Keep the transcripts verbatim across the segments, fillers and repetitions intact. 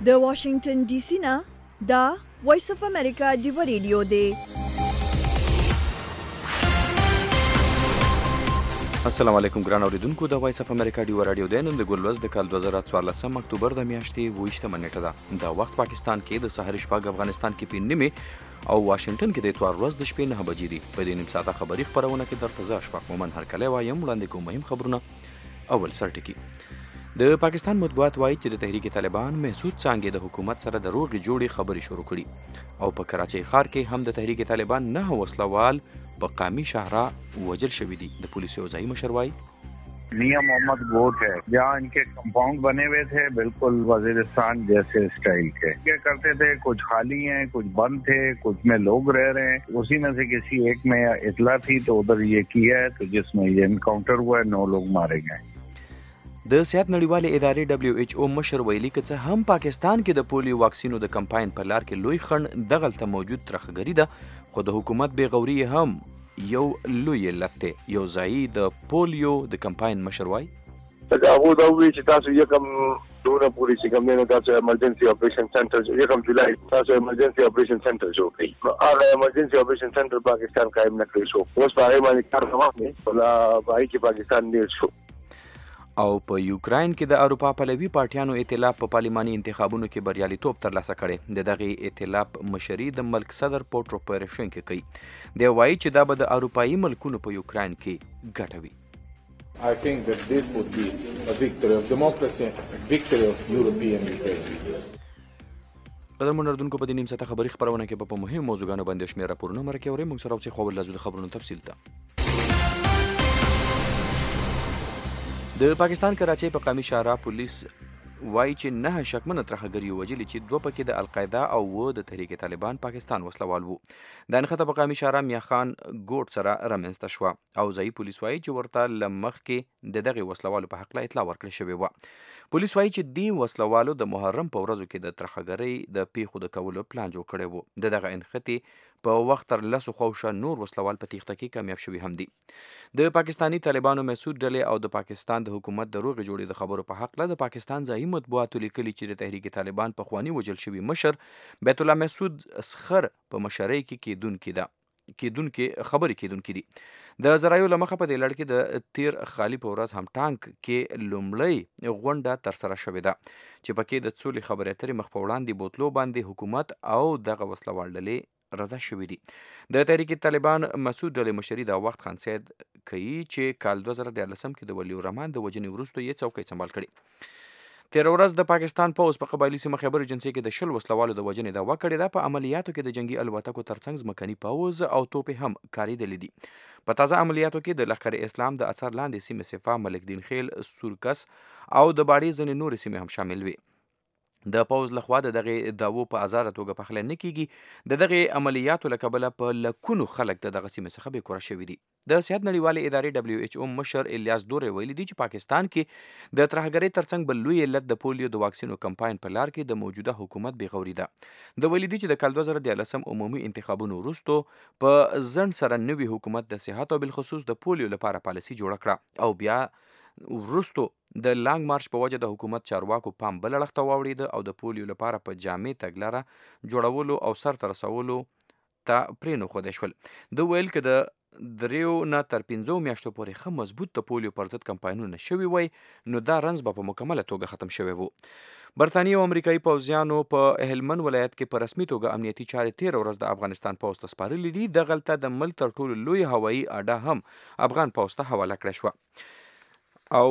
د واشنگټن ډي سي نه دا وایس اف امریکا ډیو ریډیو دی. السلام علیکم ګران اوریدونکو، د وایس اف امریکا ډیو رادیو دی. نن د ګلوز د کال دوه زره څوارلسم اکتوبر د میاشتې اوویشتمه نیټه ده. دا وخت پاکستان کې د سحر شپږ، افغانستان کې په نیمه او واشنگټن کې د اتوار ورځ د شپې نه بجې دي. په دې نیم ساعته خبري خپرونه کې درته زه اشفاق مومن هرکلی وایم. وړاندې کوم مهم خبرونه. اول سرټکي. د پاکستان مطبوعات وایي چې د تحریک طالبان محسود څانګې د حکومت سره د روغې جوړې خبرې شروع کړي او په کراچۍ ښار کې هم د تحریک طالبان نه وسلوال په قامي شاهرا وجل شوي دي. د پولیسو ځایي مشر وایي मियां मोहम्मद गोट है, जहाँ इनके कंपाउंड बने हुए थे बिल्कुल वजीरिस्तान जैसे स्टाइल के क्या करते थे. कुछ खाली हैं, कुछ बंद थे, कुछ में लोग रह रहे हैं. उसी में से किसी एक में इतला थी तो उधर ये किया है, तो जिसमें ये एनकाउंटर हुआ है, नौ लोग मारे गए. د صحت نړیوالې ادارې دبلیو ایچ او مشر ویلي که څه هم پاکستان کې د پولیو واکسینو د کمپاین په لار کې لوی خنډ دغلته موجود ترخګري ده، خو د حکومت بېغوري هم یو لوی علت دی. یو ځایي د پولیو د کمپاین مشر وایي هغه دا وایي چې تاسو یکم دونه پولیس چې کوم نه تاسو ایمرجنسي اپریشن سنټر یکم جولای تاسو ایمرجنسي اپریشن سنټر جوړ کړئ. هغه ایمرجنسي اپریشن سنټر پاکستان قائم نه کړی شو. اوس په هغه باندې کار روان دی. ولا وایي چې پاکستان ډیر شو. او په یوکراین کې د اروپا پلوي پارټیانو ائتلاف په پارلماني انتخابونو کې بریالیتوب ترلاسه کړی. د دغې ائتلاف مشري د ملک صدر پوټرو پوروشینکو کوي. دی وایي چې دا به د اروپایي ملکونو په یوکراین کې ګټه وي. I think that this would be a victory of democracy, a victory of European Ukraine. قدرمن اردوونکو، په دې نیم ساعته خبري خپرونه کې په مهم موضوعګانو باندې شمېر راپورونه مرکې اورئ. موږ سره اوسئ، خو اول لازم د خبرونو تفصیل ته. د پاکستان کراچۍ په قامي شاهرا پولیس وایي چې نه شکمنه ترهګري ووجلي چې دوه پکې د القاعده او و د تحریک طالبان پاکستان وسلوال وو. دا نښته په قامي شاهرا میاں خان ګوټ سره رامنځته شوه او ځایي پولیس وایي چې ورته له مخکې د دغې وسلوالو په هکله اطلاع ورکړل شوې وه. پولیس وایي چې دې وسلوالو د محرم په ورځو کې د ترهګرۍ د پیښو د کولو پلان جوړ کړی و. د دغه انښتې په وخت تر لسو خوشه نور وسلوال په تیښته کې کامیاب شوي هم دي. د پاکستاني طالبانو محسود ډلې او د پاکستان د حکومت د روغې جوړې د خبرو په هکله د پاکستان ځایي مطبوعاتو لیکلي چې د تحریک طالبان پخواني وژل شوي مشر بیت الله محسود اسخر په مشرۍ کې کیدونکي ده کیدونکي خبرې کیدونکي دي. د ذرایعو له مخه په دې لړ کې د تیر خالي په ورځ هم ټانک کې لومړۍ غونډه ترسره شوې ده چې پکې د سولې خبرې اترې مخ په وړاندې بوتلو باندې حکومت او دغه وسلوال ډلې رضا شوي دي. د تحریک طالبان مسعود ډلې مشري دا وخت خان سید کوي چې کال دوه زره دیارلسم کې د ولی الرحمن د وژنې وروسته یې څوکۍ سمبال کړي. تېره ورځ د پاکستان پوځ په قبایلي سیمه خیبر ایجنسۍ کې د شل وسلوالو د وژنې دعوه کړې ده. په عملیاتو کې د جنګي الوتکو ترڅنګ ځمکني پوځ او توپې هم کارېدلې دي. په تازه عملیاتو کې د لښکر اسلام د اثر لاندې سیمې سپاه، ملک دین خیل، سورکس او د باړې ځینې نورې سیمې هم شامل وي. د پوځ لخوا د دغې دعوو په ازاده توګه پخلی نه کیږي. د دغې عملیاتو له کبله په لکونو خلک د دغه سیمې څخه بېکوره شوي دي. د صحت نړیوالې ادارې دبلیو ایچ او مشر الیاس دورې ویلي دي چې پاکستان کې د ترهګرۍ ترڅنګ بل لوی علت د پولیو د واکسینو کمپاین په لار کې د موجوده حکومت بېغوري ده. د ویلي دي چې د کال دوه زره دیارلسم عمومي انتخابونو وروستو په ځنډ سره نوي حکومت د صحت او بالخصوص د پولیو لپاره پالیسي جوړه کړه او بیا وروستو د لانګ مارچ په وجه د حکومت چارواکو پام بل اړخ ته واوړېده او د پولیو لپاره په جامع تګلاره جوړولو او سرته رسولو ته پرېنښودی شول. ده ویل که د دریو نه تر پنځو میاشتو پورې ښه مضبوط د پولیو پر ضد کمپاینونه شوي وای نو دا رنځ به په مکمله توګه ختم شوی و. برطانیې او امریکایي پوځیانو په هلمند ولایت کې په رسمي توګه امنیتي چارې تېره ورځ د افغانستان پوځ ته سپارلي دي. دغلته د ملک تر ټولو لوی هوایي اډه هم افغان پوځ ته حواله کړې شوه او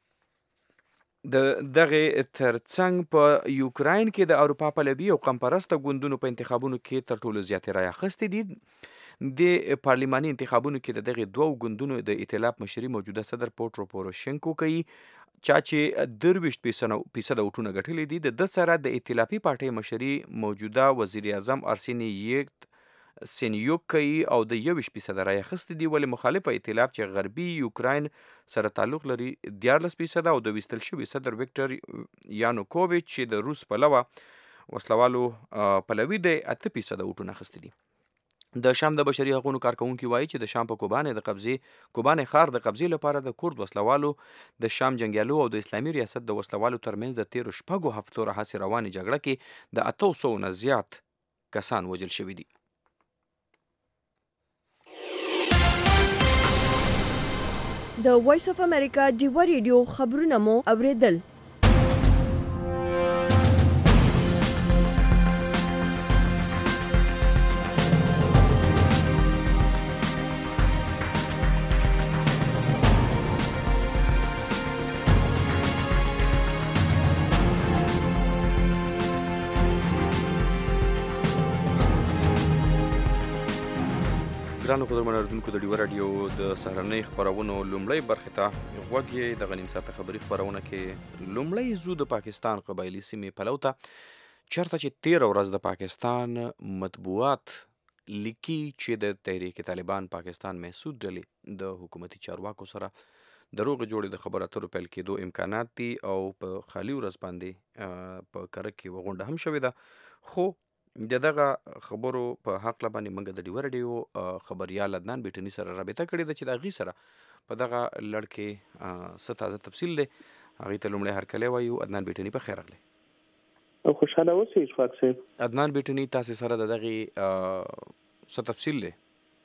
د دغې ترڅنګ په یوکراین کې د اروپا پلوي او قم پرسته ګوندونو په انتخابونو کې تر ټولو زیاتې رایې اخیستې دي. د پارلماني انتخابونو کې د دغې دوو ګوندونو د ائتلاف مشري موجوده صدر پوټرو پوروشینکو کوي، چا چې درویشت فیصده ووټونه ګټلي دي. د ده سره د ائتلافي پارټۍ مشري موجوده وزیر اعظم ارسینی یګت سینیوک کوي او د یویشت فیصده رایې اخیستې دي، ولې مخالف ائتلاف چې غربي یوکراین سره تعلق لري دیارلس فیصده او د ویستل شوي صدر ویکټر یانوکوویچ چې د روس پلوه وسلوالو پلوي دی اته فیصده ووټونه اخیستي دي. د شام د بشري حقوقو کارکونکي وایي چې د شام په کوبانې د قبضې کوبانې ښار د قبضې لپاره د کورد وسلوالو د شام جنګیالو او د اسلامي ریاست د وسلوالو ترمنځ د تیرو شپږو هفتو راهیسې روانې جګړه کې د اتو سوو نه زیات کسان وژل شوي دي. د وایس اف امریکا ډیوه ریډیو خبرونه مو اوریدل. ګرانو قدرمنو اورېدونکو د ډیوه راډیو د سهارنۍ خپرونو لومړۍ برخې ته غوږ یې د غنیم ساعته خبري خپرونه کې لومړی ځو د پاکستان قبایلي سیمې پلو ته چېرته چې تېره ورځ د پاکستان مطبوعات لیکي چې د تحریک طالبان پاکستان محسود ډلې د حکومتي چارواکو سره د روغې جوړې د خبرو اترو پیل کېدو امکانات دي او په خالي ورځ باندې په کرک کې غونډه هم شوې ده. خو د دغه خبرو په حق باندې موږ د ډیوه راډیو خبریال عدنان بیټني سره رابطه کړې ده چې د هغې سره په دغه لړ کې څه تازه تفصیل دی. هغې ته لومړی هرکلی وایو. عدنان بیټني په خیر راغلی. خوشحاله اوسئ اشفاق صاحب. عدنان بیټني تاسې سره د دغې څه تفصیل دی؟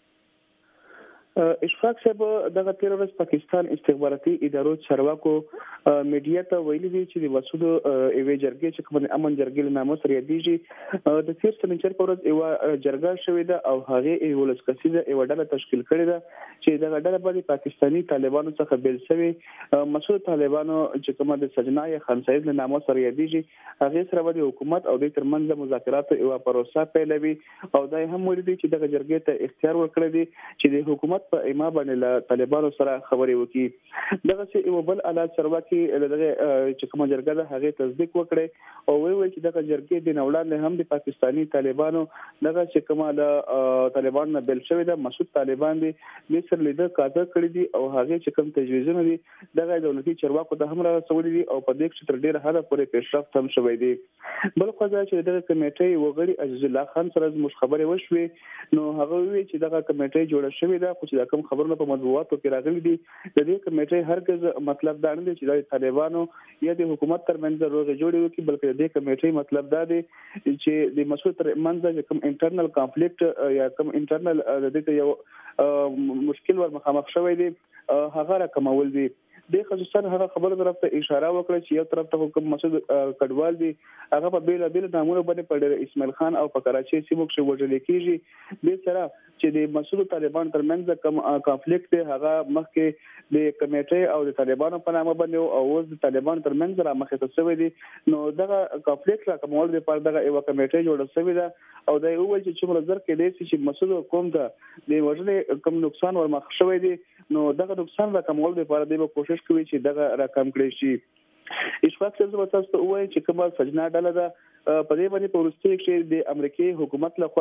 اشفاق صاحب دغه تیر ورځ پاکستان استخباراتي ادارو چارواکو میډیا ته ویلي دي چې د وسودو ایوې جرګې چې کوم امن جرګې له نامه سره یادېږي د تیر سنچر په ورځ یوه جرګه شوې ده او هغې یولس کسیزه یوه ډله تشکیل کړې ده چې دغه ډله باندې پاکستاني طالبانو څخه بیل شوې مسعود طالبانو چې کومه د سجنا یا خان سعید له نامه سره یادېږي هغې سره به د حکومت او دوی ترمنځ مذاکراتو یوه پروسه پیلوي او دا یې هم ویلي دي چې دغه جرګې ته اختیار ورکړی دی چې د حکومت په ایما باندې له طالبانو سره خبرې وکړي. دغه یو بل اعلی چارواکي دغه چې کومه جرګه ده هغې تصدیق وکړي او ویل چې دغه جرګې د وړاندې هم د پاکستاني طالبانو دغه چې کومه د طالبان نه بیل شوې ده مسعود طالبان دي د سر لیدر کاته کړی دي او هغې چې کوم تجویزونه دي دغه دولتي چارواکو ته هم را رسولي دي او په دې کې تر ډیره حده پورې پیشرفت هم شوی دی. بل خو دا چې دغه کمیټې وګړي عزیز الله خان سره زموږ خبرې وشوې نو هغه وی چې دغه کمیټې جوړه شوې ده خو چې کوم خبرونه په مطبوعاتو کې راغلي دي د دې کمیټې هرګز مطلب دا نه دی چې د طالبانو یا د حکومت ترمنځ روغې جوړې وکړي بلکې د دې کمیټې مطلب دا دی چې د مسعود ترمنځ کوم انټرنل کانفلیکټ یا کوم انټرنل د دې یو مشکل ور مخامخ شوی دی هغه راکمول دي. د خصوصا هغه خبره طرف ته اشاره وکړه چې یو طرف ته حکم مسعود کډوال دی هغه په بیل بیل نامونه باندې په اسماعیل خان او په کراچي سیمو کې وژل کېږي. د سره چې د مسعود طالبان ترمنځ کوم کانفلیکټ دی هغه مخکې د کمیټې او د طالبانو په نامه باندې او اوس د طالبان ترمنځ را مخې ته شوی دی نو دغه کانفلیکټ را کومول لپاره دغه یو کمیټې جوړه شوې ده او دا یو ویل چې څومره زر کې دی چې مسعود کوم ته د وژلې کوم نقصان ور مخ شوی دی نو دغه نقصان را کومول لپاره د کوشش کوي چې دغه رقم کړی شي. اشفاق صاحب تاسو ته وایي چې کومه سجنا ډله ده په دې باندې په وروستي کې د امریکای حکومت لخوا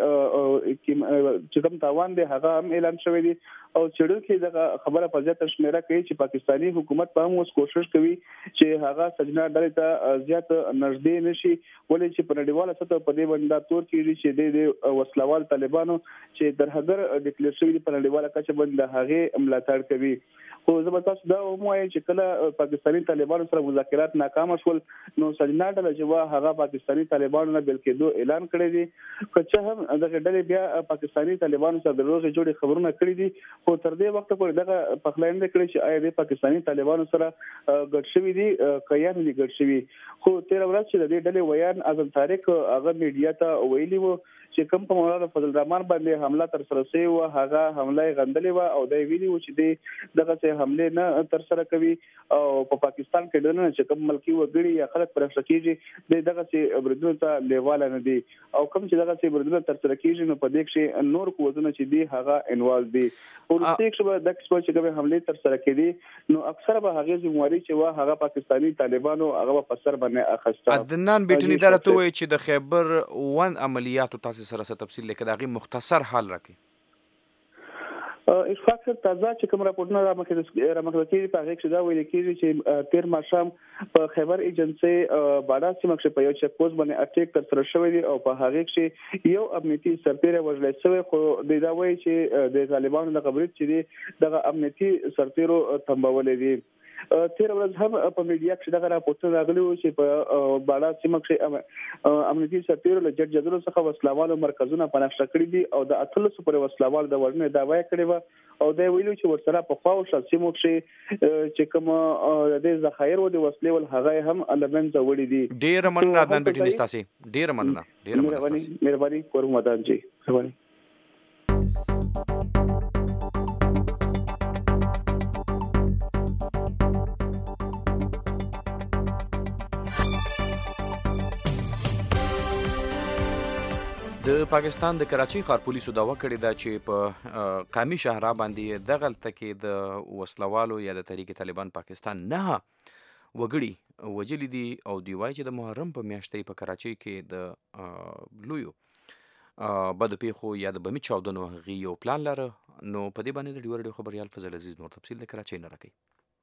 چې چې کوم تاوان دی هغه هم اعلان شوی دی او چېرته دغه خبره په ځای شمیره کوي چې پاکستانی حکومت په هم اوس کوشش کوي چې هغه سجنا ډلې ته زیات نږدې نشي ولې چې په نړیواله سطح په دې باندې تور کېږي چې د وسلوال طالبانو چې در هغه ډیکلیئر شوی په نړیواله کچه باندې هغه ملاتړ کوي. خو زه به تاسو دا ووایم چې کله پاکستانی طالبانو سره مذاکرات ناکام شول نو سجنا ډله چې هغه پاکستانی طالبانو نه بیل کېدو اعلان کړی دی که څه هم دغه ډلې بیا پاکستانی طالبانو سره د روغې جوړې خبرونه کړي دي خو تر دې وخته پورې دغه پخلاینه کړې چې آیا د پاکستانی طالبانو سره ګډ شوي دي که یا نه دي ګډ شوي. خو تېره ورځ چې د دې ډلې ویان اعظم طارق هغه میډیا ته ویلي وو چې کوم په مولانا فضل الرحمن باندې حمله تر سره شوې وه هغه حمله یې غندلې وه او دا یې ویلي وو چې دی دغسې حملې نه تر سره کوي او په پاکستان کې دننه چې کوم ملکي وګړي یا خلک پرې اخته کېږي دی دغسې بریدونو ته لیواله نه دي او کوم چې دغسې بریدونه تر سره کېږي نو په دې کښې نور قوتونه چې دي هغه انوالو دي. وروستي کښې به دغه قسمه چې کومې حملې تر سره کېدي نو اکثره به هغې ذمواري چې وه هغه پاکستاني طالبانو هغه به په سر باندې اخیسته. عدنان بیټني دا راته ووایي چې د خیبر ون عملیاتو تاسې سره څه تفصیل دی که د هغې مختصر حال راکړي. اشفاق صاحب تازه چې کوم راپورټونه رامخکې رامخکې په هغه کې دا ویل کېږي چې تیر ماښام په خیبر ایجنسي باډا سیمه کې په یو چک پوسټ باندې اټیک ترسره شوی دی او په هغه کې یو امنیتي سرتیری وژل شوی، خو دا وایي چې د طالبانو د خبرې چې دی دغه امنیتي سرتیرو تنبولې دي. تیر ورځ هم په میډیا کې دغه راپورټونه راغلي وو چې په باډا سیمه کې امنیتي سرتیرو له جټ جدلو څخه وسلوالو مرکزونه پنځه کړي دي او د اتلسو پر وسلوال د وژنې دعوی کړې و او دا ویلو چې ورسره په خواو شل سیمو کې چې کوم د ذخایر او د وسلې ول هغه هم لمنځه وړي دي. ډیر مننه عدنان بټینی تاسو، ډیر مننه، ډیر مننه، مهرباني کوم مدان جی، مهرباني. د پاکستان د کراچۍ ښار پولیسو دعوه کړې ده چې په قامي شهرا باندې دغلته کې د وسلوالو یا د تحریک طالبان پاکستان نه وګړي وجلي دي او دی وایي چې د محرم په میاشتې په کراچۍ کې د لویو بدو پیښو یا د بمي چاودنو هغې یو پلان لره. نو په دې باندې د ډیو رادیو خبریال فضل عزیز نور تفصیل د کراچۍ نه راکوي.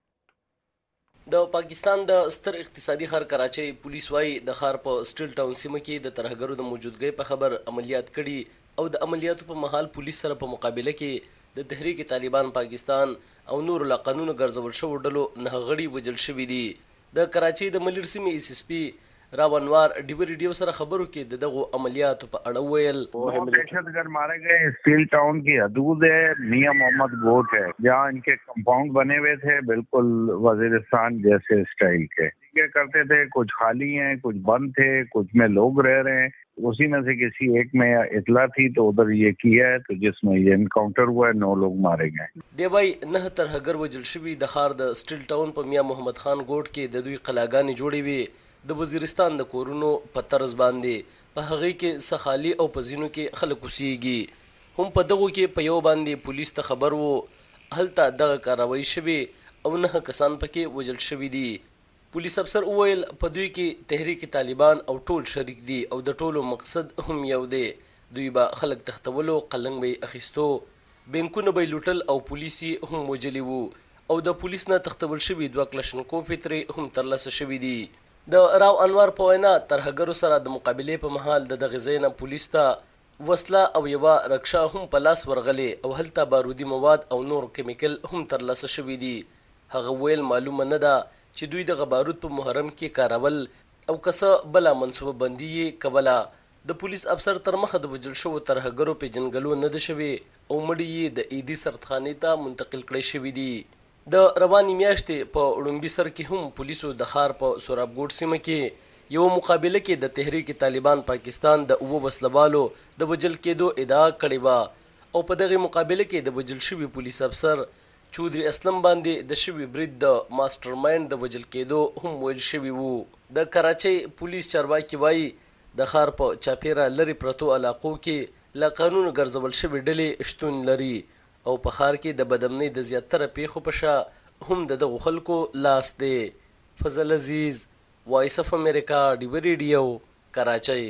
د پاکستان د ستر اقتصادي ښار کراچۍ پولیس وايي د ښار په سټیل ټاون سیمه کې د ترهګرو د موجودګۍ په خبر عملیات کړي او د عملیاتو په مهال پولیس سره په مقابله کې د تحریک طالبان پاکستان او نور لا قانون ګرځول شوو ډلو نه غړي وجل شوي دي. د کراچۍ د ملیر سیمې ایس ایس پی راونوار ڈیو ریڈیو سره خبرو کې د دغه عملیاتو په اړه ویل دہشتگرد مارے گئے اسٹیل ٹاؤن کی حدود ہے میاں محمد گوٹ ہے جہاں ان کے کمپاؤنڈ بنے ہوئے تھے بالکل وزیرستان جیسے اسٹائل کے یہ کرتے تھے. کچھ خالی ہیں, کچھ بند تھے, کچھ میں لوگ رہ رہے ہیں. اسی میں سے کسی ایک میں اطلاع تھی تو ادھر یہ کیا ہے تو جس میں یہ انکاؤنٹر ہوا ہے نو لوگ مارے گئے. دیوای نه ترهګر وجل شوی د ښار د سټیل ټاون په میاں محمد خان ګوټ کې د دوی قلاګانې جوړې وي د وزیرستان د کورونو په طرز باندې په هغه کې سخالي او پزینو کې خلک اوسېږي. هم په دغه کې په یو باندې پولیس ته خبر وو هلته دغه کاروایی شوی او نه کسان پکې وجل شوی دي. پولیس افسر وویل په دوی کې تحریک طالبان او ټول شریک دي او د ټولو مقصد هم یو دی. دوی به خلک تختولو, قلنګ به اخیستو, بینکونه به لوټل او پولیسي هم وجلی وو او د پولیس نه تختول شوي دوه کلشنکوف ترې هم ترلاسه شوي دي. د راو انوار په وینا ترهګرو سره د مقابلې په مهال د دغه ځای نه پولیس ته وسله او یوه رکشه هم په لاس ورغلې او هلته بارودي مواد او نور کیمیکل هم ترلاسه شوي دي. هغه ویل معلومه نه ده چې دوی دغه بارود په محرم کې کارول او که څه بله منصوبه بندي یې کوله. د پولیس افسر تر مخه د وژل شوو ترهګرو پیژنګلو نه ده شوې او مړي یې د ایدي سردخانې ته منتقل کړی شوي دي. د روانې میاشتې په وړومبي سر کې هم پولیسو د ښار په سورابګوټ سیمه کې یو مقابله کې د تحریک طالبان پاکستان د اوه وسلوالو د وژل کېدو ادعا کړې وه او په دغې مقابله کې د وژل شوي پولیس افسر چودري اسلم باندې د شوي برید د ماسټر مایند د وژل کېدو هم ویل شوي وو. د کراچۍ پولیس چارواکي وایي د ښار په چاپیره لرې پرتو علاقو کې له قانون ګرځول شوي ډلې شتون لري او په ښار کې د بدامنۍ د زیاتره پیښو په شا هم د دغو خلکو لاس دی. فضل عزیز, وایس اف امریکا, ډیو ریډیو, کراچۍ.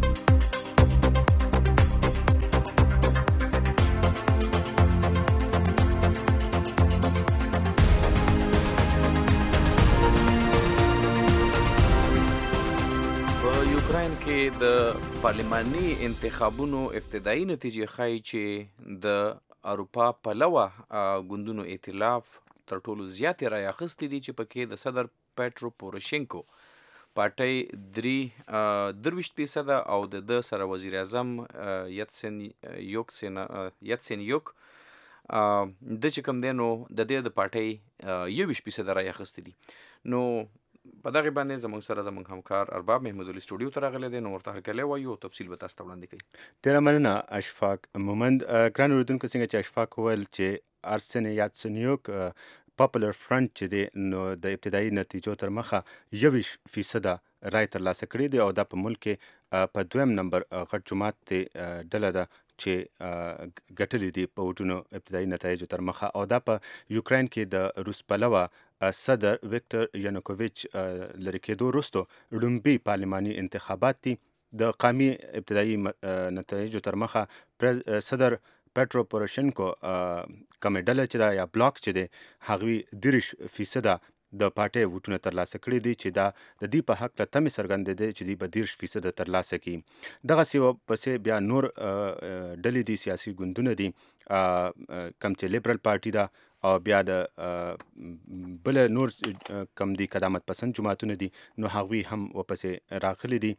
په یوکراین کې د پارلماني انتخابونو ابتدایي نتیجې ښایي چې د اروپا پلوه ګوندونو ائتلاف تر ټولو زیاتې رایې اخیستې دي چې پکې د صدر پیټرو پوروشینکو پارټۍ درې درویشت فیصده او د ده سره وزیر اعظم یتسن یوک یتسن یوک د چې کوم دی نو د دې د پارټۍ یوویشت فیصده رایې اخیستې دي. نو په دغې باندې زموږ سره زموږ همکار ارباب محمود علي سټوډیو ته راغلی دی. نو ورته هرکلی وایو, تفصیل به تاسو ته وړاندې کوي. ډېره مننه اشفاق مومند. ګران اورېدونکو, څنګه چې اشفاق وویل چې ارسن یاتسنیوک پاپولر فرنټ چې دی نو د ابتدایي نتیجو تر مخه یوویشت فیصده رای ترلاسه کړي دي او دا په ملک کې په دویم نمبر غټ جماعت ته ډله ده چې ګټلې دي په ووټونو ابتدایي نتایجو تر مخه. او دا په یوکراین کې د روس پلوه صدر ویکتور ینوکوویچ لرې کېدو وروستو لومبي پارلماني انتخابات دي. د قامي ابتدایي نتایجو تر مخه صدر پیټرو پوروشنکو کومه ډله چې دا یا بلاک چې دی هغوی دېرش فیصده د پارټۍ ووټونه ترلاسه کړي دي چې دا د دې په حق له تمې څرګندې دی چې دوی به دېرش فیصده ترلاسه کړي. دغسې پسې بیا نور ډلې دي، سیاسي ګوندونه دي، کم چې لیبرل پارټي ده او بیا د بل نور کم دي قدامت پسند جماعتونه دي، نو هغوی هم ورپسې راغلي دي.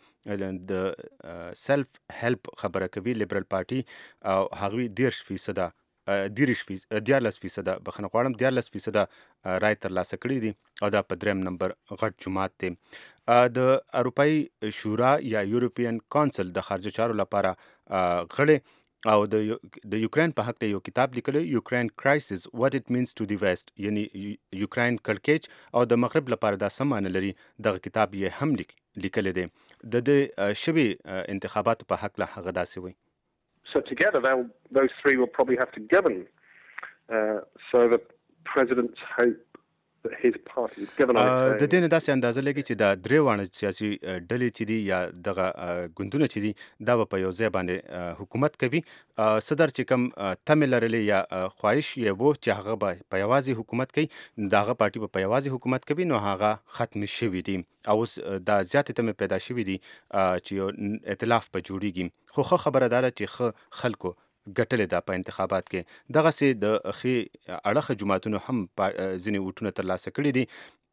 د سیلف هیلپ خبره کوي لیبرل پارټي او هغوی دېرش فیصده دیرش فیصد دیارلس فیصده بخښنه غواړم دیارلس فیصده رای ترلاسه کړي دي او دا په دریم نمبر غټ جماعت دی. د اروپایي شورا یا یورپین کونسل د خارجه چارو لپاره غړی او د د یوکرین په حق یو کتاب لیکلی، یوکرین کرایسس واټ اټ مینز ټو دی ویسٹ، یعنی یوکرین کړکېچ او د مغرب لپاره دا څه معنی لري. دغه کتاب یې هم لیک لیکلی دی. د د شوي انتخاباتو په حق له هغه داسې وایي. So together, those three will probably have to govern. Uh, so the president's hope that his party is govern on its own. د دې نه داسې اندازه لګي چې دا درې واړه سیاسي ډلې چې دي یا دغه ګوندونه چې دي دا به په یو ځای باندې حکومت کوي. صدر چې کوم تمې لرلې یا خواهش یې و چې هغه به په یوازې حکومت کوي، د هغه پارټي به په یوازې حکومت کوي، نو هغه ختم شوي دي او اوس دا زیاتې تمې پیدا شوي دي چې یو ائتلاف به جوړیږي. خو ښه خبره دا ده چې ښه خلکو ګټلې ده په انتخابات کې. دغسې د ښې اړخه جماعتونو هم ځینې ووټونه ترلاسه کړي دي،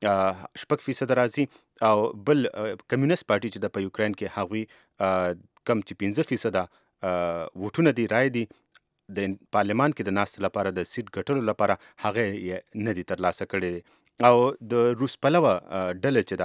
شپږ فیصده راځي، او بل کمیونست پارټي چې د په یوکرین کې هغوی کم چې پنځه فیصده ووټونه دي رای دي د پارلمان کې د ناستې لپاره د سیټ ګټلو لپاره هغه یې نه دي ترلاسه کړي دي. او د روس پلوه ډله چې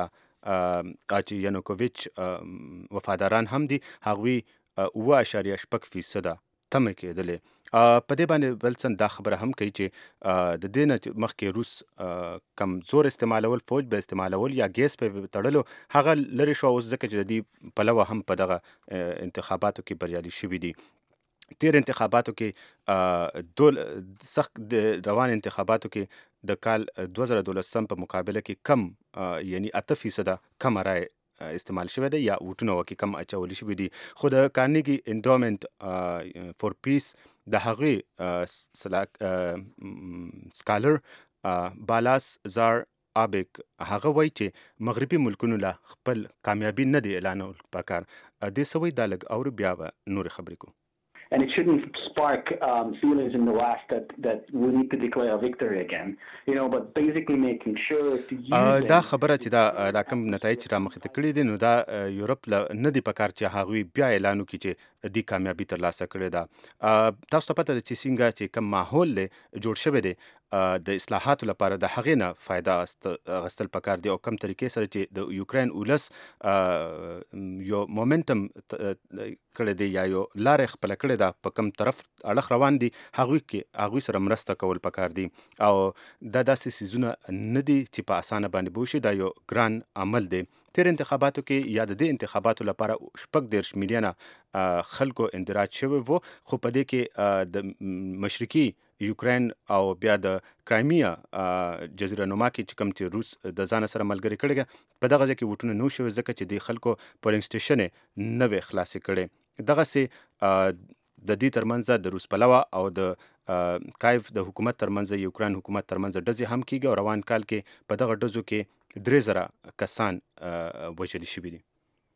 ده چې ینوکوویچ وفاداران هم دي، هغوی اوه اشاریه شپږ فیصده تمه کېدلې. په دې باندې بلسن دا خبره هم کوي چې د دې نه مخکې روس کم زور استعمالول، فوج به استعمالول یا ګیس په تړلو، هغه لرې شو اوس ځکه چې د دې پلوه هم په دغه انتخاباتو کې بریالي شوي دي. تیر انتخاباتو کې دول سخت د روان انتخاباتو کې د کال دوه زره دولسم په مقابله کې کم یعنی اته فیصده کم رای استعمال شوی دی یا ووټونه وکې کم اچولی شوي دي. خو د کارنیګي انډومنټ فور پیس د هغوی سکالر بالاس زار آبک هغه وایي چې مغربي ملکونو له خپل کامیابي نه دی اعلانول پکار. دې څه وایي دا لږ اورو بیا به نورې خبرې کوو. And it shouldn't spark um, feelings in the West that, that we need to declare a victory again, you know, but basically making sure to use دا خبره چې دا دا کوم نتایج را مخې ته کړي دي، نو دا یورپ نه دی پکار چې هغوی بیا اعلان وکړي چې دې کامیابي ترلاسه کړې ده. تاسو ته پته ده چې څنګه چې کوم ماحول دی جوړ شوی دی د اصلاحاتو لپاره، د هغې نه فایده اخیستل پکار دی او کوم طریقې سره چې د یوکرین ولس یو مومنټم کړی دی یا یو لارې خپله کړې ده په کوم طرف اړخ روان دي، هغوی کې هغوی سره مرسته کول پکار دي. او دا داسې څیزونه نه دي چې په اسانه باندې به وشي، دا یو ګران عمل دی. تیر انتخاباتو کې یا د دې انتخاباتو لپاره شپږ دېرش میلیونه خلکو اندراج شوی وو، خو په دې کې د مشرقي یوکرین او بیا د کرایمیا جزیره نما کې چې کوم چې روس د ځان سره ملګري کړي، په دغه ځای کې ووټونه نه شوي ځکه چې د خلکو پولینګ سټیشن یې نه وې خلاصې کړی. دغسې د دې ترمنځ د روس پلوه او د کایف د حکومت ترمنځ، یوکرین حکومت ترمنځ ډزې هم کېږي او روان کال کې په دغه ډزو کې درې زره کسان وژلي شوي دي.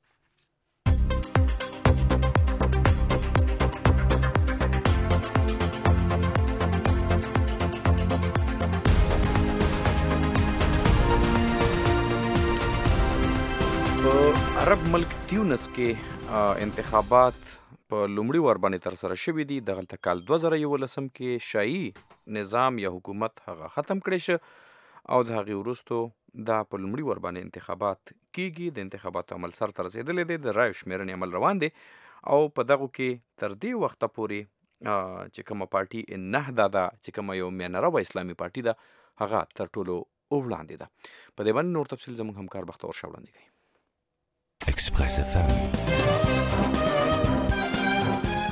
عرب ملک تیونس کې انتخابات په لومړي وار باندې ترسره شوي دي. دغلته کال دوه زره یولسم کې شاهي نظام یا حکومت هغه ختم کړی شه او د هغې وروستو دا په لومړي وار باندې انتخابات کیږي. د انتخاباتو عمل سر ته رسېدلی دی، د رایو شمېرنې عمل روان دی او په دغو کې تر دې وخته پورې چې کومه پارټي نهضه ده، چې کومه یو میانه اسلامي پارټي ده، هغه تر ټولو وړاندې ده. په دې باندې نور تفصیل زموږ همکار بختور شاه وړاندې کوي. Express اف ام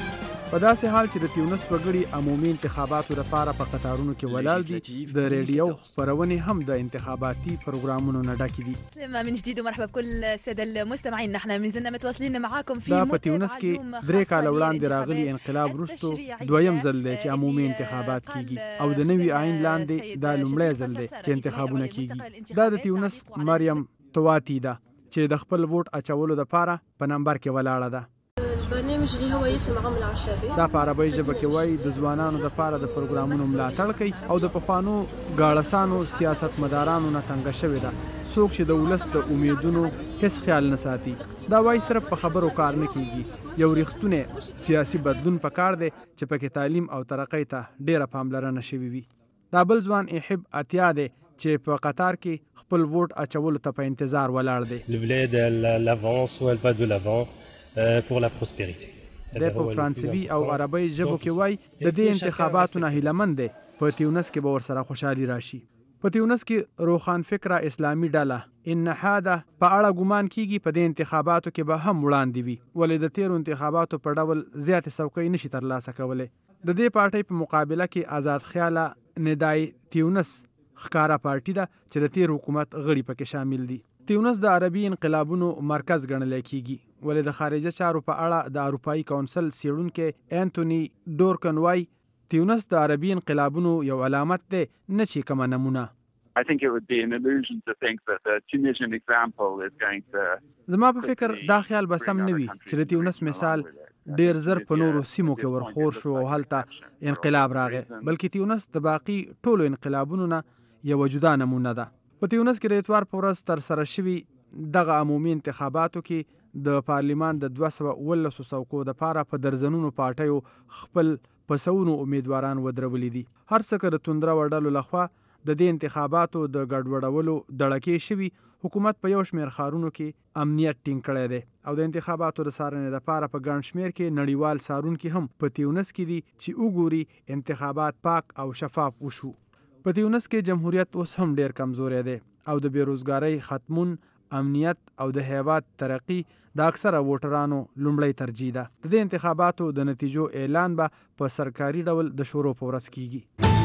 په داسې حال چې د تیونس وګړي عمومي انتخاباتو لپاره په قطارونو کې ولاړ دي، د ریډیو خپرونې هم د انتخاباتي پروګرامونو نه ډکې دي. من جديد ومرحبا بكل الساده المستمعين، نحن من زلنا متواصلين معاكم في دا په تیونس کې درې کاله وړاندې راغلي انقلاب وروسته دویم ځل دی چې عمومي انتخابات کیږي او د نوي آئین لاندې دا لومړی ځل دی چې انتخابونه کیږي. دا د تیونس مریم تواتي ده چې د خپل ووټ اچولو لپاره په نمبر کې ولاړه ده. البرنامج اللي هو يسمى عمل عشابي دا په عربی ژبه کې وایي د ځوانانو لپاره د پروګرامونو ملاتړ کوي او د پخوانو ګاړسانو سیاستمدارانو نه تنګه شوې ده، څوک چې د ولس د امیدونو هیڅ خیال نه ساتي. دا وایي صرف په خبرو کار نه کیږي، یو ریښتونی سیاسي بدلون پکار دی چې پکې تعلیم او ترقۍ ته ډیره پاملرنه شوې وي. دا بل ځوان احب اتیا دی چې په قطار کې خپل ووټ اچولو ته په انتظار ولاړ دی. Le volet de l'avance ou elle va de l'avant pour la prospérité. د په فرانسوي او عربی ژبو کې وایي د دې انتخاباتو نه هیلهمند دی په تیونس کې به ورسره خوشحالي راشي. په تیونس کې روخان فکره اسلامي ډله انحاده په اړه ګمان کیږي په دې انتخاباتو کې به هم وړاندې وي، ولې د تیرو انتخاباتو په ډول زیاتې څوکۍ نشي ترلاسه کولی. د دې پارټۍ په مقابله کې آزاد خیاله ندای تیونس ښکارا پارټي ده چې د تیر حکومت غړي پکې شامل دي. تیونس د عربي انقلابونو مرکز ګڼل کیږي، ولې د خارجه چارو په اړه د اروپایي کونسل څیړونکی انټونی ډورکن وایي تیونس د عربي انقلابونو یو علامت دی نه چې کومه نمونه. I think it would be an illusion to think that the Tunisian example is going to زما په فکر دا خیال به سم نه وي چې د تیونس مثال ډیر زر په نورو سیمو کې ورخور شو او هلته انقلاب راغی، بلکې تیونس د باقي ټولو انقلابونو نه یو جدا نمونه ده. په تیونس کې د اتوار په ورځ تر سره شوي دغه عمومي انتخاباتو کې د پارلیمان د دوه سوه اوولسو څوکو دپاره په درزنونو پارټیو خپل په سوونو امیدواران ودرولي دي. هر څه که د توندره ډلو لخوا د دې انتخاباتو د ګډوډولو دړکې شوي، حکومت په یو شمېر ښارونو کې امنیت ټینګ کړی دی او د انتخاباتو د څارنې دپاره په ګڼ شمېر کې نړیوال څارونکي هم په تیونس کې دي چې وګوري انتخابات پاک او شفاف وشو. په تیونس کې جمهوریت اوس هم ډیر کمزوری دی او د بیروزګارۍ ختمون، امنیت او د هیواد ترقی د اکثره ووټرانو لومړی ترجیح ده. د دې انتخاباتو د نتیجو اعلان به په سرکاري ډول د شورو په ورځ کیږي.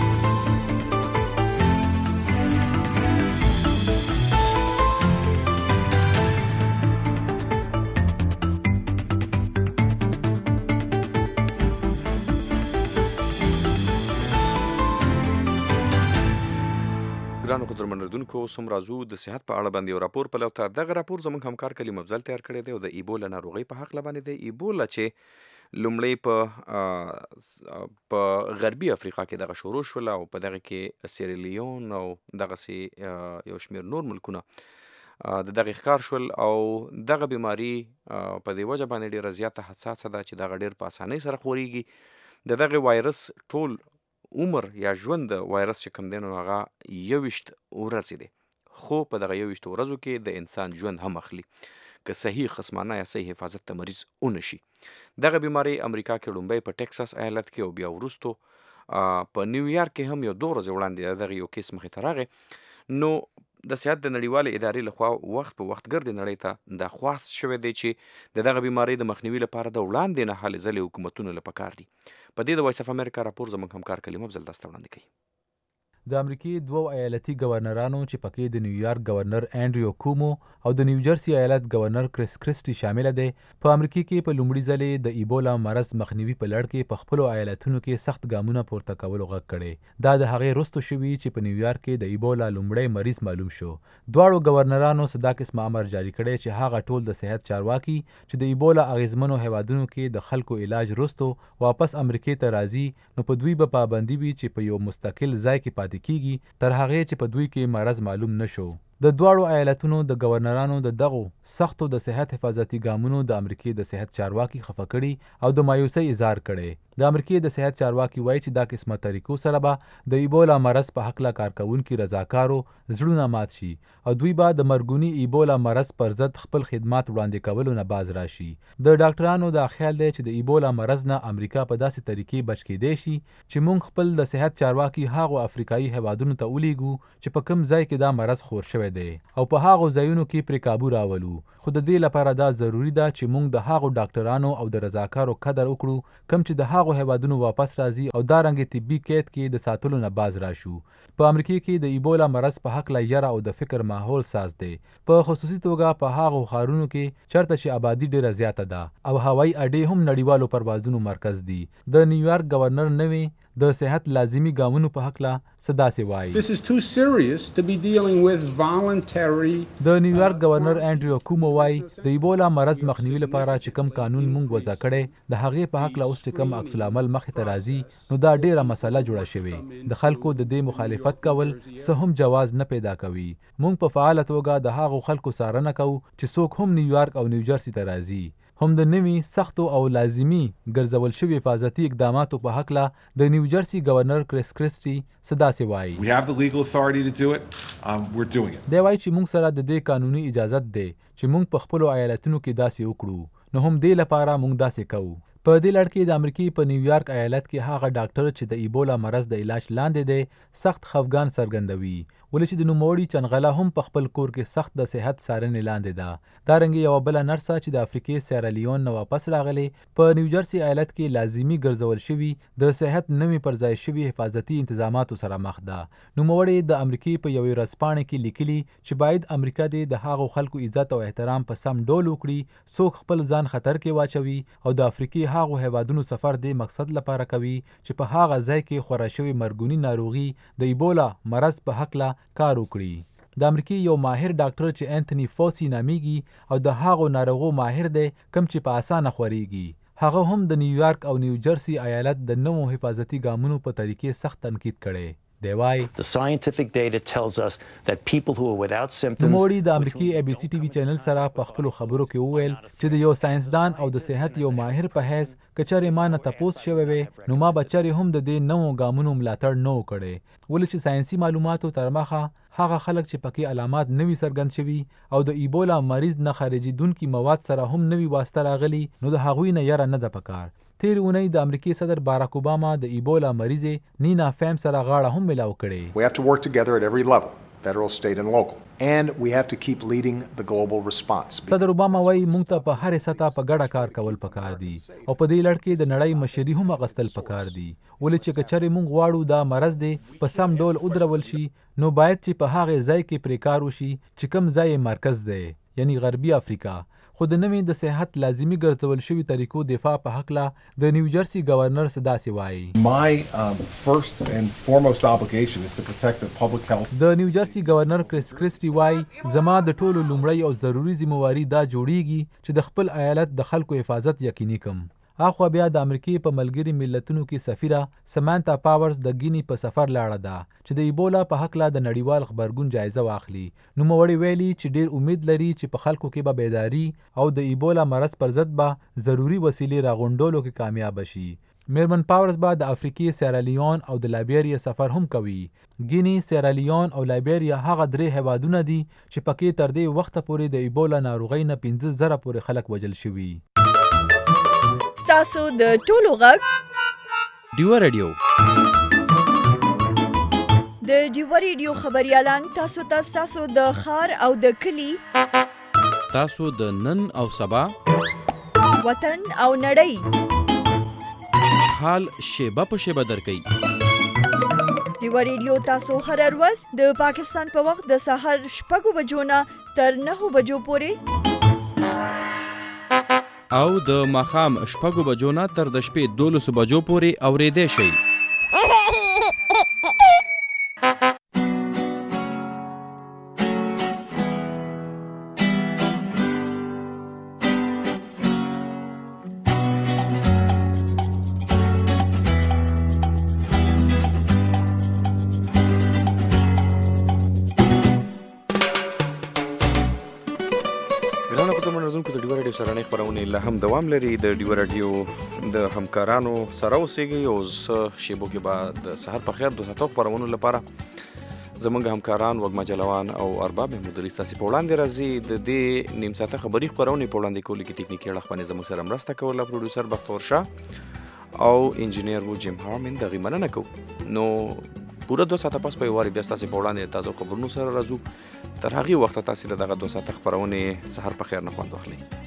ګرانو قدرمنردونکو، اوس هم راځو د صحت په اړه باندې یو راپور په لوته. دغه راپور زموږ همکار کلیم افضل تیار کړی دی او د ایبولا ناروغۍ په هکله باندې دی. ایبولا چې لومړی په په غربي افریقا کې دغه شروع شوله او په دغه کې سیریلیون او دغسې یو شمېر نور ملکونه د دغه ښکار شول او دغه بیماري په دې وجه باندې ډېره زیاته حساسه ده چې دغه ډېر په اسانۍ سره خورېږي. د دغه وایرس ټول عمر یا ژوند د وایرس چې کوم دی نو هغه یوویشت ورځې دی، خو په دغه یوویشتو ورځو کې د انسان ژوند هم اخلي که صحیح خصمانه یا صحیح حفاظت ته مریض ونشي. دغه بیماري امریکا کې لومړی په ټکساس ایالت کې او بیا وروستو په نیویارک کې هم یو دوه ورځې وړاندې دغه یو کیس مخې ته راغی. نو د صحت د نړیوالې ادارې لخوا وخت په وخت ګردې نړۍ ته دا خواست شوی دی چې د دغه بیمارۍ د مخنیوي لپاره د وړاندې نه هلې ځلې حکومتونو له پکار دي. په دې د وایس اف امریکا راپور زموږ همکار کلیم افضل تاسو ته وړاندې کوي. د امریکې دوو ایالتي گورنرانو چې پکې د نیویارک گورنر انډریو کومو او د نیوجرسي ایالت گورنر کریس کریسټي شامل دي، په امریکا کې په لومړي ځلې د ایبولا مرض مخنیوي په لړ کې په خپلو ایالتونو کې سخت ګامونه پورته کولو غږ کړی. دا د هغې وروسته شوي چې په نیویارک کې د ایبولا لومړی مریض معلوم شو. دواړو گورنرانو صدا قسمه امر جاری کړی چې هغه ټول د صحت چارواکي چې د ایبولا اغیزمنو هیوادونو کې د خلکو علاج وروسته واپس امریکا ته راځي نو په دوی به پابندي وي چې په یو مستقل ځای کې پاتې کیږي تر هغې چې په دوی کې مرض معلوم نشو. د دواړو ایالتونو د گورنرانو د دغو سختو د صحت حفاظتي ګامونو د امریکې د صحت چارواکي خفه کړي او د مایوسۍ اظهار کړي. د امریکې د صحت چارواکي وایي چې دا قسمه طریقو سره به د ایبولا مرض په هکله کارکوونکي رضاکارو زړونه مات شي او دوی به د مرګوني ایبولا مرض پر ضد خپل خدمات وړاندې کولو نه باز راشي. د ډاکټرانو دا خیال دی چې د ایبولا مرض نه امریکا په داسې طریقې بچ کېدی شي چې موږ خپل د صحت چارواکي هغو افریقایي هیوادونو ته ولیږو چې په کوم ځای کې دا مرض خور شوی شوی دی او په هغو ځایونو کې پرې کابو راولو. خو د دې لپاره دا ضروری ده چې موږ د هغو ډاکټرانو او د رضاکارو قدر وکړو کوم چې د هغو هیوادونو واپس راځي او دا رنګ طبي قید کې د ساتلو نه باز راشو. په امریکا کې د ایبولا مرض په حق لا یره او د فکر ماحول ساز دی، په خصوصي توګه په هغو ښارونو کې چرته چې آبادی ډیره زیاته ده او هوایي اډې هم نړیوالو پروازونو مرکز دي. د نیویارک گورنر نوی د صحت لازمی ګامونو په حق لا صدا سی وایي. This is too serious to be dealing with voluntary. د نیویارک گورنر انډریو کومو وایي د ایبولا مرض مخنیوي لپاره چې کوم قانون مونږ وضع کړی د هغې په حق لا اوس چې کوم عکس العمل مخې ته راځي نو دا ډیره مسله جوړه شوې. د خلکو د دې مخالفت کول څه هم جواز نه پیدا کوي. مونږ په فعاله توګه د هغو خلکو څارنه کوو چې څوک هم نیویارک او نیوجرسي ته راځي. هم د نوي سختو او لازمی ګرځول شوي حفاظتي اقداماتو په حق لا د نیوجرسي گورنر کریس کریسټي صدا سی وایي. We have the legal authority to do it. Um, we're doing it. دی وایي چې موږ سره د دې قانوني اجازت دی چې موږ په خپلو ایالتونو کې داسې وکړو نو هم دې لپاره موږ داسې کوو. په دې لړ کې د امریکای په نیویارک ایالت کې هغه ډاکټر چې د ایبولا مرض د علاج لاندې دی سخت خفګان څرګندوي ولې چې د نوموړي چنغله هم په خپل کور کې سخت د صحت څارنې لاندې ده. دارنګه یو بل نرسه چې د افریقې سیرالیون نه واپس راغلی په نیوجرسي ایالت کې لازمی ګرځول شوي د صحت نوي پر ځای شوي حفاظتي انتظاماتو سره مخ ده. نوموړي د امریکای په یوې ورځپاڼې کې لیکلي چې باید امریکا د هغو خلکو عزت او احترام په سم ډول وکړي څوک خپل ځان خطر کې واچوي او د افریقې هغو هیوادونو سفر د مقصد لپاره کوي چې په هغه ځای کې خورا شوی مرګونی ناروغي د ایبولا مرض په حق لا کار وکړي. د امریکای یو ماهر ډاکټر چې انټونی فوسی نامیږي او د هغو ناروغو ماهر دی کم چې په اسانه خوريږي، هغه هم د نیویارک او نیوجرسي ایالت د نوو حفاظتي ګامونو په طریقې سخت تنقید کړي. دی وایي The scientific data tells us that people who are without symptoms. نوموړي د امریکای ای بي سي ټي وي چینل سره په خپلو خبرو کې وویل چې د یو ساينسدان او د صحت یو ماهر په حیث کچاري ما نه تپوس شوی وي نو ما بچاري هم د دې نوو ګامونو ملاتړ نه وکړي ولې چې ساينسي معلوماتو تر مخه هغه خلک چې پکې علامات نوي څرګند شوي او د ایبولا مریض نه خارجیدونکي مواد سره هم نوي واسطه راغلي نو د هغوی نه یره نه ده پکار. تیر اونۍ د امریکای صدر باراک اوباما د ایبولا مریض نینا فیم سره غاړه هم ملاو کړي. We have to work together at every level, federal, state and local. And we have to keep leading the global response. صدر اوباما وایي موږ ته په هر سطح په ګډه کار کول پکار دي او په دې لړ کې د نړۍ مشري هم اغستل پکار دي ولې چې کچري موږ غواړو دا مرض دی په سم ډول ودرول شي نو باید چې په هغه ځای کې پرې کار وشي چې کوم ځای مرکز دی یعنی غربي افریقا. خو د نوي د صحت لازمی ګرځول شوي طریقو دفاع په حق لا د نیوجرسي گورنر صدا سی وایي. My um, first and foremost obligation is to protect the public health. د نیوجرسي گورنر کریس کریسټي وایي زما د ټولو لومړی او ضروری ذمہواری دا جوړیږي چې د خپل ایالت د خلکو حفاظت یقیني کړم. اخوا بیا د امریکای په ملګری ملتونو کې سفیره سمانتا پاورز د ګینی په سفر لاړه ده چې د ایبولا په حق لا د نړیوال خبرګون جایزه واخلي. نو موړي ویلي چې ډیر امید لري چې په خلکو کې به بیداری او د ایبولا مرض پر ضد به ضروری وسیلې راغونډولو کې کامیاب شي. میرمن پاورز به د افریقې سیرالیون او د لایبیریا سفر هم کوي. ګینی، سیرالیون او لایبیریا هغه درې هیوادونه دي چې پکې تر دې وخته پورې د ایبولا ناروغۍ نه پنځه زره پورې خلک وژل شوي. تاسو د ټولو غږ ډیوه رادیو د ډیوه رادیو خبريالان تاسو ته تاسو د خار او د کلی تاسو د نن او سبا وطن او نړۍ حال شیبه په شیبه درکې. ډیوه رادیو تاسو هر ورځ د پاکستان په وخت د سحر شپږو بجو نه تر نهو بجو پورې او د ماښام شپږو بجو نه تر د شپې دولسو بجو پورې اورېدی شئ. هم دوام لري د ډیوه رادیو د همکارانو سره اوسېږي او څه شیبو کې به د سهار په خیر د ساتو خپرونو لپاره زموږ همکاران وږمه جلوان او ارباب محمود علي ستاسې په وړاندې راځي. د دې نیم ساعته خبري خپرونې په وړاندې کولو کې تکنیکي اړخ باندې زموږ سره مرسته کوله پروډوسر بختور شاه او انجینیر وو جیم هارمن. د هغې مننه کوو. نو پوره دوه ساعته پس په یو واري بیا ستاسې په وړاندې تازه خبرونو سره راځو. تر هغې وخته تاسې له دغه دوه ساعته خپرونې سهار په خیر نه خوند واخلئ.